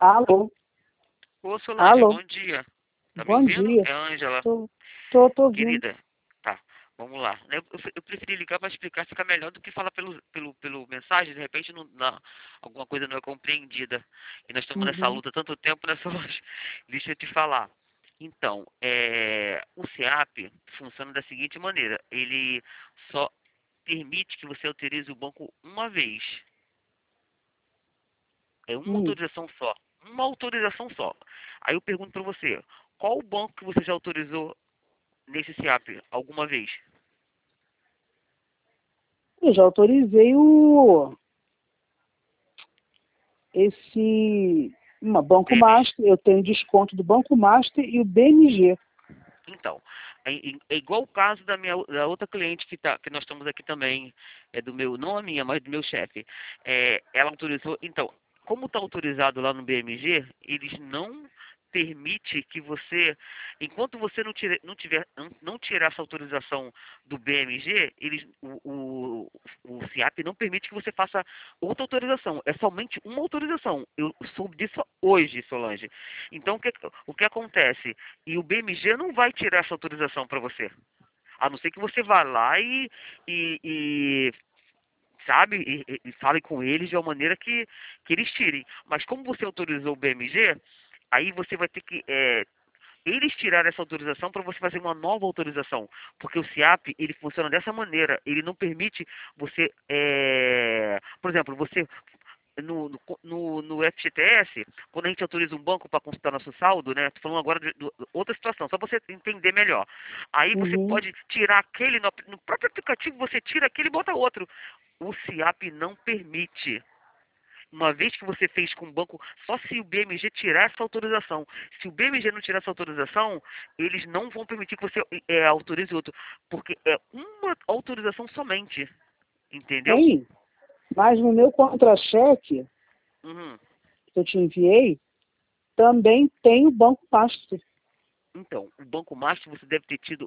Alô? Ô, Solange, Alô? bom dia. Tá me Bom ouvindo? dia. É a Ângela. Tô ouvindo. Querida, tá, vamos lá. Eu preferi ligar para explicar, fica melhor do que falar pelo mensagem, de repente alguma coisa não é compreendida. E nós estamos nessa Uhum. luta há tanto tempo, né, Solange? Deixa eu te falar. Então, o SEAP funciona da seguinte maneira. Ele só permite que você autorize o banco uma vez. É uma Hum. autorização só. Uma autorização só. Aí eu pergunto para você, qual o banco que você já autorizou nesse SEAP alguma vez? Eu já autorizei Banco BMG. Master, eu tenho desconto do Banco Master e o BMG. Então, é igual o caso da outra cliente que nós estamos aqui também, não a minha, mas do meu chefe. Ela autorizou, então, como está autorizado lá no BMG, eles não permite que você, enquanto você não tirar essa autorização do BMG, o SIAP não permite que você faça outra autorização. É somente uma autorização. Eu soube disso hoje, Solange. Então, o que acontece? E o BMG não vai tirar essa autorização para você. A não ser que você vá lá e sabe, e fale com eles de uma maneira que eles tirem. Mas como você autorizou o BMG, aí você vai ter que eles tiraram essa autorização para você fazer uma nova autorização. Porque o SIAP, ele funciona dessa maneira. Ele não permite você, por exemplo, você no FGTS, quando a gente autoriza um banco para consultar nosso saldo, né? Tô falando agora de outra situação, só para você entender melhor. Aí você Uhum. pode tirar aquele, no próprio aplicativo você tira aquele e bota outro. O SIAP não permite. Uma vez que você fez com o banco, só se o BMG tirar essa autorização. Se o BMG não tirar essa autorização, eles não vão permitir que você autorize outro. Porque é uma autorização somente. Entendeu? Hein? Mas no meu contra-cheque Uhum. que eu te enviei, também tem o Banco Master. Então, o Banco Master você deve ter tido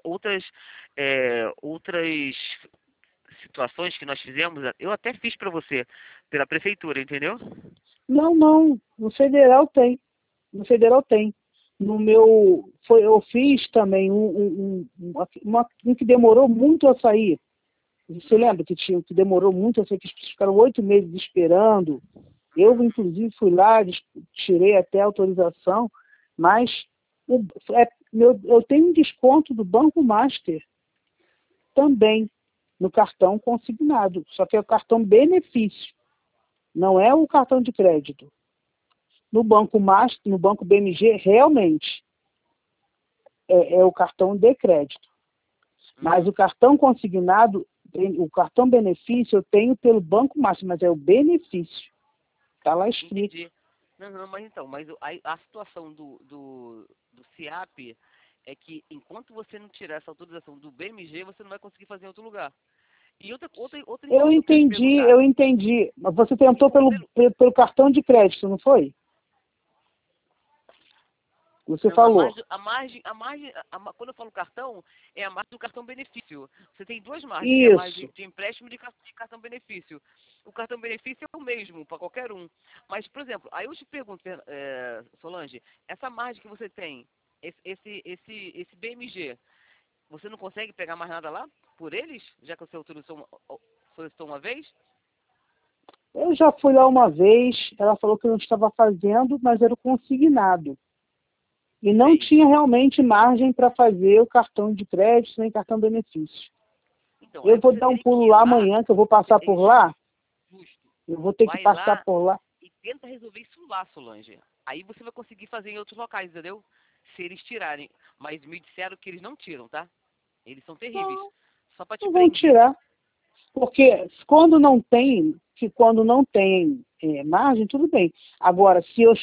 outras situações que nós fizemos. Eu até fiz para você pela prefeitura, entendeu? Não, não. No Federal tem. No Federal tem. No meu, eu fiz também um que demorou muito a sair. Você Hum, lembra que demorou muito a sair, que ficaram 8 meses esperando. Eu, inclusive, fui lá, tirei até a autorização, mas eu tenho um desconto do Banco Master também no cartão consignado, só que é o cartão benefício, não é o cartão de crédito. No Banco Master, no Banco BMG, realmente é o cartão de crédito. Mas uhum, o cartão consignado, o cartão benefício, eu tenho pelo Banco Master, mas é o benefício. Está lá escrito. entendi. Não, não, mas então, a situação do SIAP é que enquanto você não tirar essa autorização do BMG, você não vai conseguir fazer em outro lugar. E outra Eu informação que eu ia te entendi, perguntar. eu entendi. Mas você tentou Então, pelo cartão de crédito, não foi? Você não, falou. quando eu falo cartão, é a margem do cartão benefício. Você tem duas margens, que é a margem Isso. de empréstimo e de cartão benefício. O cartão benefício é o mesmo para qualquer um. Mas, por exemplo, aí eu te pergunto, Solange, essa margem que você tem, esse BMG, você não consegue pegar mais nada lá por eles, já que você solicitou uma vez? Eu já fui lá uma vez, ela falou que não estava fazendo, mas era o consignado. E não Sei. tinha realmente margem para fazer o cartão de crédito nem cartão benefício. Então, Eu aí vou você dar um teria que pulo ir lá lá, amanhã, que eu vou passar é por lá. justo, justo. Eu vou ter que Vai passar lá por lá. e tenta resolver isso lá, Solange. Aí você vai conseguir fazer em outros locais, entendeu? Se eles tirarem. Mas me disseram que eles não tiram, tá? Eles são terríveis. Não, Só para te não vão prender. tirar. Porque quando não tem margem, tudo bem. Agora,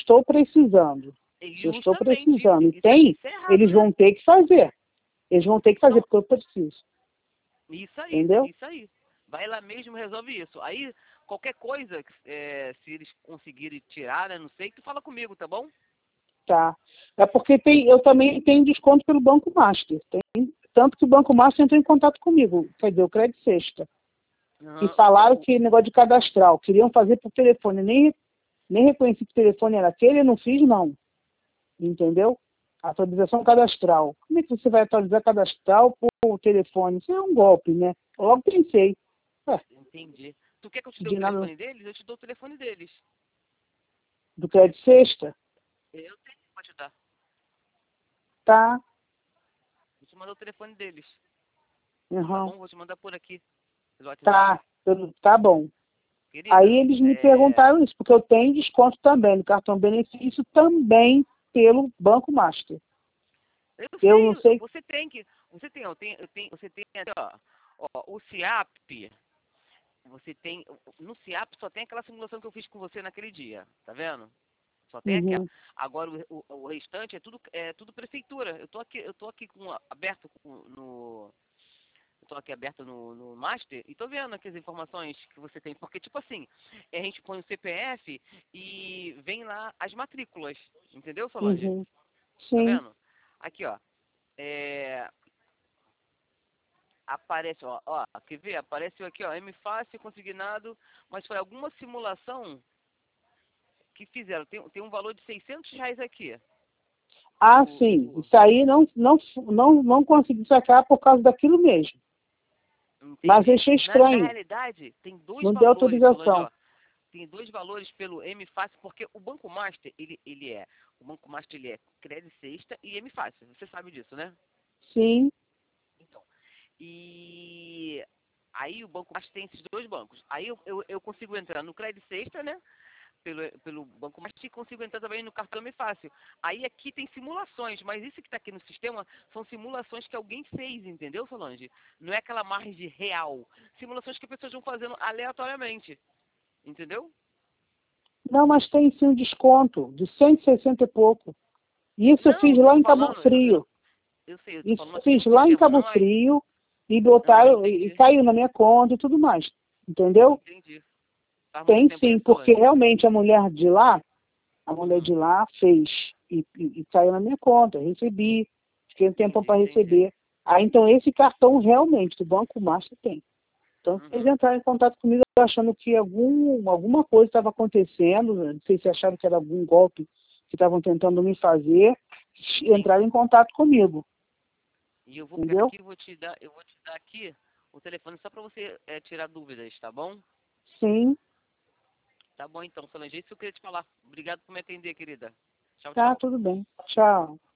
E se eu estou justamente, precisando e tem, isso é errado, eles né? vão ter que fazer. Eles vão ter que fazer, Então, porque eu preciso. isso aí, Entendeu? isso aí. Vai lá mesmo e resolve isso. Aí, qualquer coisa, se eles conseguirem tirar, né? Não sei, tu fala comigo, tá bom? Tá. É porque eu também tenho desconto pelo Banco Master. Tanto que o Banco Master entrou em contato comigo, quer dizer, o Crédito Sexta. E Aham, falaram que negócio de cadastral, queriam fazer por telefone, nem reconheci que o telefone era aquele, eu não fiz, não. Entendeu? Atualização cadastral. Como é que você vai atualizar cadastral por telefone? Isso é um golpe, né? Eu logo pensei. Entendi. Tu quer que eu te dê o De nada telefone deles? Eu te dou o telefone deles. do crédito sexta? Eu tenho pra te dar. Tá. Vou te mandar o telefone deles. Tá Uhum. bom? Vou te mandar por aqui, pelo WhatsApp. Tá. Tá bom. Aí Querida, eles me perguntaram isso, porque eu tenho desconto também no cartão benefício também pelo Banco Master. eu Eu não sei, sei. você tem que. Você tem até, ó, o CIAP. Você tem. No CIAP só tem aquela simulação que eu fiz com você naquele dia, tá vendo? Só tem aquela. Uhum. Agora o restante é tudo prefeitura. Eu tô aqui aberto no. Eu tô aqui aberto no Master e tô vendo aqui as informações que você tem. Porque, tipo assim, a gente põe o CPF e vem lá as matrículas. Entendeu, Solange? Uhum. Tá Sim. vendo? Aqui, ó. É, aparece, ó, quer ver? Apareceu aqui, ó, M fácil, consignado, mas foi alguma simulação que fizeram. Tem um valor de R$ 600 aqui. Ah, O, sim. o, Isso aí não consegui sacar por causa daquilo mesmo. Mas Entende? achei Na estranho. realidade, tem dois Não deu valores, Solange, autorização. ó. Tem dois valores pelo M Fácil, porque o Banco Master, o Banco Master ele é crédito sexta e M Fácil. Você sabe disso, né? Sim. Então, e aí o Banco Master tem esses dois bancos. Aí eu consigo entrar no crédito sexta, né? Pelo Banco Master e consigo entrar também no cartão M Fácil. Aí aqui tem simulações, mas isso que está aqui no sistema são simulações que alguém fez, entendeu, Solange? Não é aquela margem real. Simulações que as pessoas vão fazendo aleatoriamente, entendeu? Não, mas tem sim um desconto de 160 e pouco. Isso eu Não, fiz eu lá tô em Cabo falando, Frio. eu sei, eu tô Isso falando eu aqui fiz no lá em sistema, Cabo não aí. Frio e Aham, botaram e entendi, caiu na minha conta e tudo mais. Entendeu? entendi. Faz muito Tem tempo sim, isso, porque Solange? realmente a mulher Uhum, de lá fez e caiu na minha conta, eu recebi, fiquei um tempo para entendi. receber. Ah, então esse cartão realmente do Banco Master tem. Então eles Uhum. entraram em contato comigo achando que alguma coisa estava acontecendo, não sei se acharam que era algum golpe que estavam tentando me fazer, Sim. entraram em contato comigo, E eu vou pegar entendeu? aqui e eu vou te dar aqui o telefone só para você tirar dúvidas, tá bom? Sim, Tá bom então, Solange. Isso que eu queria te falar. Obrigado por me atender, querida. Tchau, tá tchau. tudo bem. Tchau.